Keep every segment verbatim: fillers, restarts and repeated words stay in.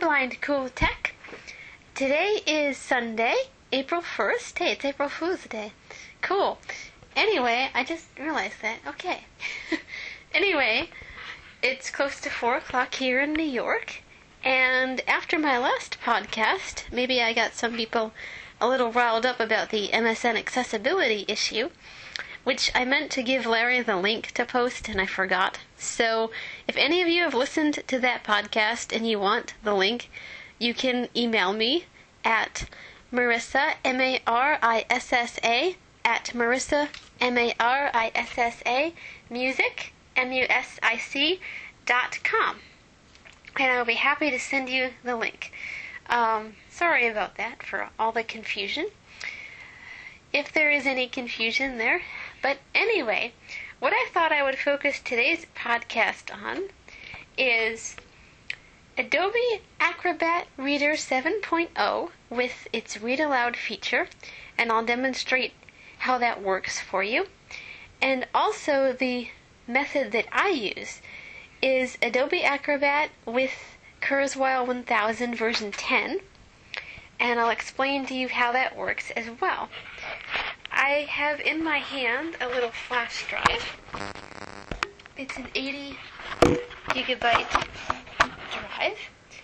Blind Cool Tech. Today is Sunday, April first. Hey, it's April Fool's Day. Cool. Anyway, I just realized that. Okay. Anyway, it's close to four o'clock here in New York, and after my last podcast, maybe I got some people a little riled up about the M S N accessibility issue, which I meant to give Larry the link to post, and I forgot. So, if any of you have listened to that podcast and you want the link, you can email me at Marissa, M A R I S S A, at Marissa, M A R I S S A, music, M U S I C, dot com. And I'll be happy to send you the link. Um, sorry about that for all the confusion, if there is any confusion there. But anyway, what I thought I would focus today's podcast on is Adobe Acrobat Reader seven point oh with its Read Aloud feature, and I'll demonstrate how that works for you. And also the method that I use is Adobe Acrobat with Kurzweil one thousand version ten, and I'll explain to you how that works as well. I have in my hand a little flash drive. It's an eighty gigabyte drive,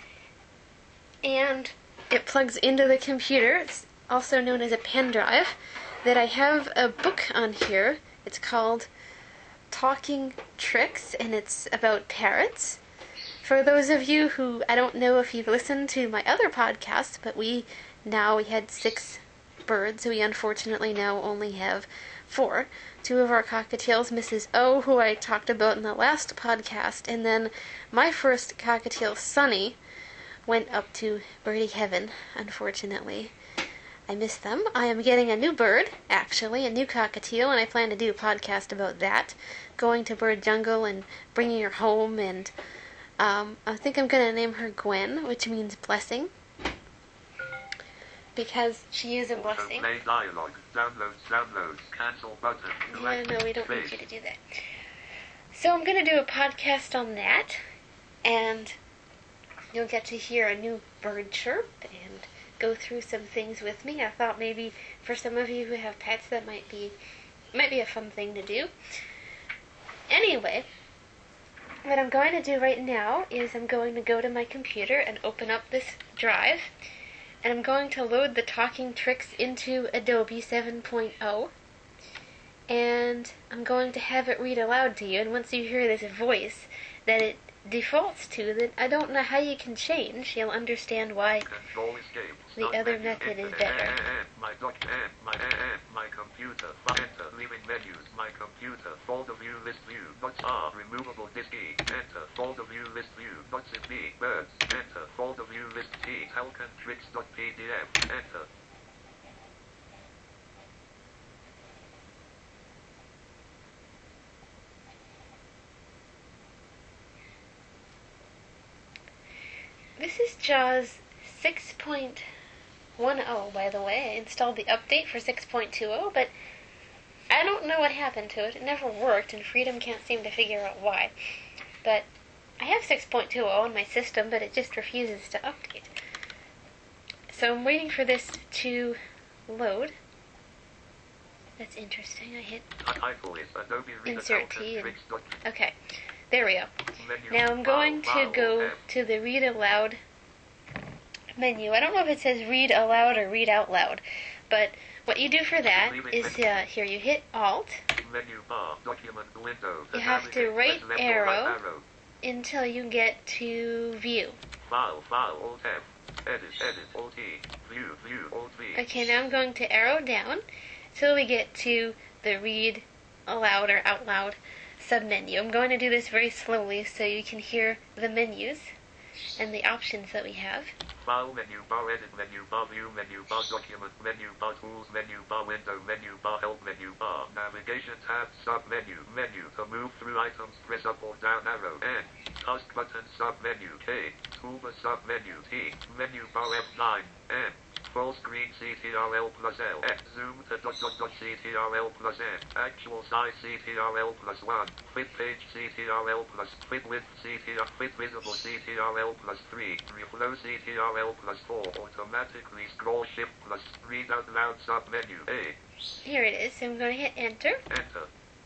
and it plugs into the computer. It's also known as a pen drive. That I have a book on here. It's called Talking Tricks, and it's about parrots. For those of you who, I don't know if you've listened to my other podcast, but we now we had six birds. We unfortunately now only have four. Two of our cockatiels, Missus O, who I talked about in the last podcast, and then my first cockatiel, Sunny, went up to birdie heaven, unfortunately. I miss them. I am getting a new bird, actually, a new cockatiel, and I plan to do a podcast about that. Going to Bird Jungle and bringing her home, and um, I think I'm going to name her Gwen, which means blessing, because she is a blessing. Play dialogue. Download, download, cancel button. Yeah, no, we don't need you to do that. So I'm going to do a podcast on that, and you'll get to hear a new bird chirp and go through some things with me. I thought maybe for some of you who have pets that might be might be a fun thing to do. Anyway, what I'm going to do right now is I'm going to go to my computer and open up this drive, and I'm going to load the Talking Tricks into Adobe seven point oh, and I'm going to have it read aloud to you, and once you hear this voice that it defaults to, that I don't know how you can change, you'll understand why the other method is better. My doc, my, my computer, enter, leaving menus, my computer, folder view, list view, dots R, removable disk E, enter, folder view, list view, dots in B, birds, enter, folder view, list T, Helcon tricks.pdf, enter. This is JAWS six point ten, by the way. I installed the update for six point twenty, but I don't know what happened to it. It never worked, and Freedom can't seem to figure out why. But I have six point twenty on my system, but it just refuses to update. So I'm waiting for this to load. That's interesting. I hit Insert T. And, okay. There we go. Now I'm going to go to the Read Aloud menu. I don't know if it says Read Aloud or Read Out Loud, but what you do for that is, uh, here you hit Alt. You have to right arrow until you get to View. File, file, Alt F, edit, edit, Alt E, View, View, Alt V. Okay, now I'm going to arrow down till we get to the Read Aloud or Out Loud submenu. I'm going to do this very slowly so you can hear the menus and the options that we have. File menu, bar edit menu, bar view menu, bar document menu, bar tools menu, bar window menu, bar help menu, bar navigation tab, sub menu, menu. To move through items, press up or down arrow, N. Task button, sub menu, K. Toolbar sub menu, T. Menu bar F nine, N. Full screen C T R L plus L. X. Zoom to dot dot dot C T R L plus N. Actual size C T R L plus one. Fit page C T R L plus. Fit width C T R. Fit visible C T R L plus three. Reflow C T R L plus four. Automatically scroll shift plus. Read out loud sub menu. A. Here it is. So I'm going to hit enter. Enter.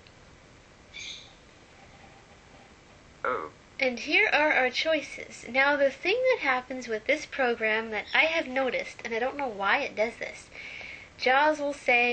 O. And here are our choices. Now the thing that happens with this program that I have noticed, and I don't know why it does this, JAWS will say